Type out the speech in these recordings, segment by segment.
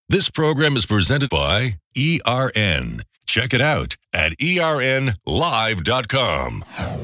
This program is presented by ERN. Check it out at ernlive.com.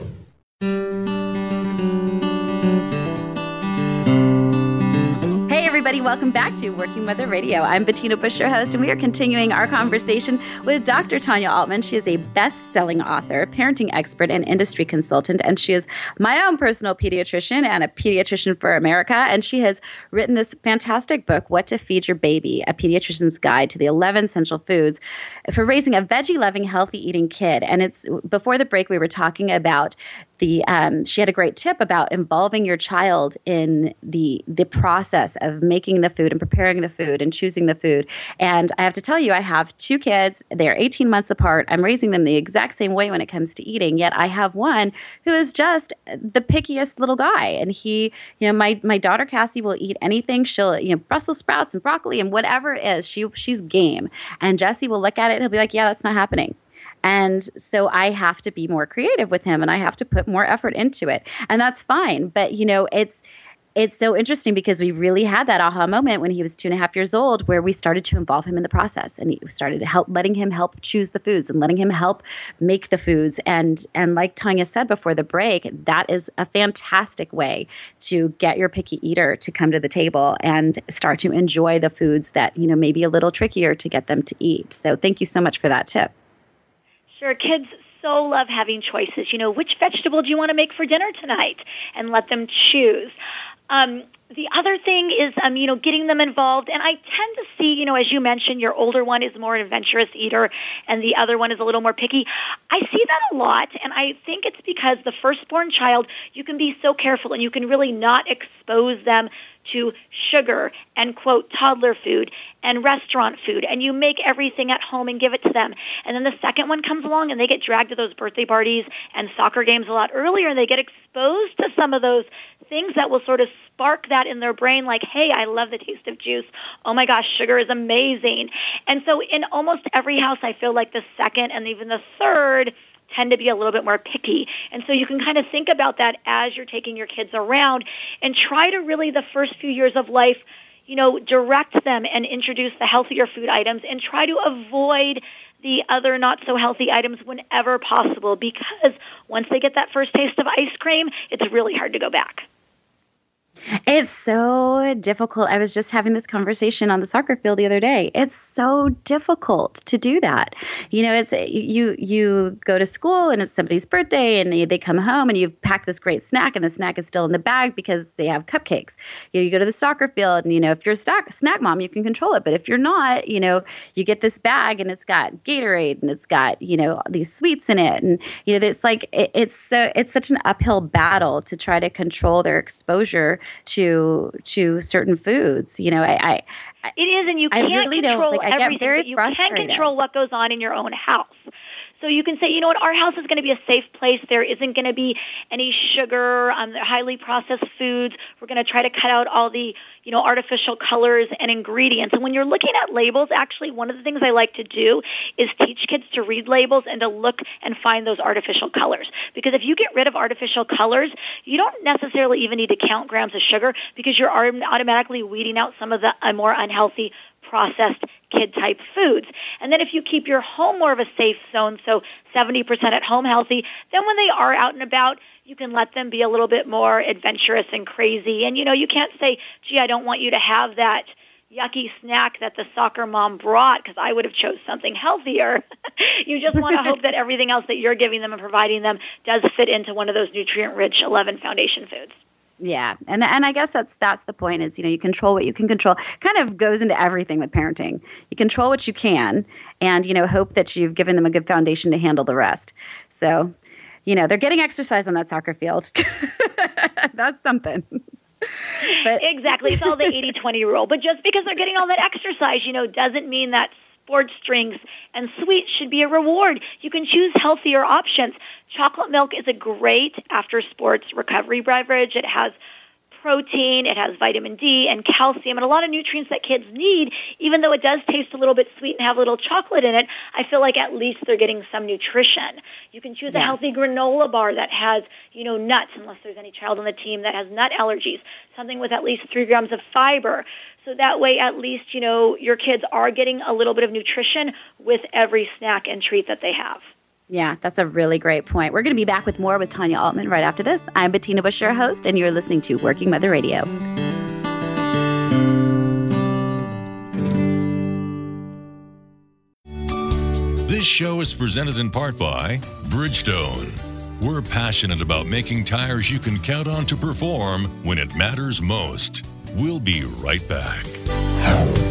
Hey everybody, welcome back to Working Mother Radio. I'm Bettina Bush, your host, and we are continuing our conversation with Dr. Tanya Altman. She is a best-selling author, parenting expert, and industry consultant, and she is my own personal pediatrician and a pediatrician for America, and she has written this fantastic book, What to Feed Your Baby, a pediatrician's guide to the 11 essential foods for raising a veggie-loving, healthy-eating kid. And it's before the break, we were talking about she had a great tip about involving your child in the process of making the food and preparing the food and choosing the food. And I have to tell you, I have two kids. They're 18 months apart. I'm raising them the exact same way when it comes to eating. Yet I have one who is just the pickiest little guy. And he, my daughter Cassie will eat anything. She'll, Brussels sprouts and broccoli and whatever it is, she's game. And Jesse will look at it and he'll be like, yeah, that's not happening. And so I have to be more creative with him and I have to put more effort into it. And that's fine. But, it's so interesting because we really had that aha moment when he was 2.5 years old where we started to involve him in the process and we started to letting him help choose the foods and letting him help make the foods. And like Tanya said before the break, that is a fantastic way to get your picky eater to come to the table and start to enjoy the foods that, may be a little trickier to get them to eat. So thank you so much for that tip. Sure, kids so love having choices. Which vegetable do you want to make for dinner tonight? And let them choose. The other thing is, getting them involved. And I tend to see, as you mentioned, your older one is more an adventurous eater and the other one is a little more picky. I see that a lot, and I think it's because the firstborn child, you can be so careful and you can really not expose them to sugar and, quote, toddler food and restaurant food, and you make everything at home and give it to them. And then the second one comes along and they get dragged to those birthday parties and soccer games a lot earlier, and they get exposed to some of those things that will sort of spark that in their brain, like, hey, I love the taste of juice. Oh my gosh, sugar is amazing. And so in almost every house, I feel like the second and even the third tend to be a little bit more picky. And so you can kind of think about that as you're taking your kids around and try to really the first few years of life, direct them and introduce the healthier food items and try to avoid the other not so healthy items whenever possible, because once they get that first taste of ice cream, it's really hard to go back. It's so difficult. I was just having this conversation on the soccer field the other day. It's so difficult to do that. It's you go to school and it's somebody's birthday and they come home and you've packed this great snack and the snack is still in the bag because they have cupcakes. You go to the soccer field and, if you're a snack mom, you can control it. But if you're not, you get this bag and it's got Gatorade and it's got, these sweets in it. And, there's like, it's such an uphill battle to try to control their exposure to certain foods. It is, and you can't really control I everything, get very but you frustrated. can control what goes on in your own house. So you can say, you know what, our house is going to be a safe place. There isn't going to be any sugar, highly processed foods. We're going to try to cut out all the, artificial colors and ingredients. And when you're looking at labels, actually, one of the things I like to do is teach kids to read labels and to look and find those artificial colors. Because if you get rid of artificial colors, you don't necessarily even need to count grams of sugar because you're automatically weeding out some of the more unhealthy processed kid-type foods. And then if you keep your home more of a safe zone, so 70% at home healthy, then when they are out and about, you can let them be a little bit more adventurous and crazy. And, you can't say, gee, I don't want you to have that yucky snack that the soccer mom brought because I would have chose something healthier. You just want to hope that everything else that you're giving them and providing them does fit into one of those nutrient-rich 11 foundation foods. Yeah. And I guess that's the point is, you control what you can control. Kind of goes into everything with parenting. You control what you can and, hope that you've given them a good foundation to handle the rest. So, they're getting exercise on that soccer field. That's something. But exactly. It's all the 80-20 rule. But just because they're getting all that exercise, doesn't mean that sports drinks and sweets should be a reward. You can choose healthier options. Chocolate milk is a great after-sports recovery beverage. It has protein, it has vitamin D and calcium, and a lot of nutrients that kids need. Even though it does taste a little bit sweet and have a little chocolate in it, I feel like at least they're getting some nutrition. You can choose a healthy granola bar that has, nuts, unless there's any child on the team that has nut allergies, something with at least 3 grams of fiber. So that way, at least, your kids are getting a little bit of nutrition with every snack and treat that they have. Yeah, that's a really great point. We're going to be back with more with Tanya Altman right after this. I'm Bettina Bush, your host, and you're listening to Working Mother Radio. This show is presented in part by Bridgestone. We're passionate about making tires you can count on to perform when it matters most. We'll be right back.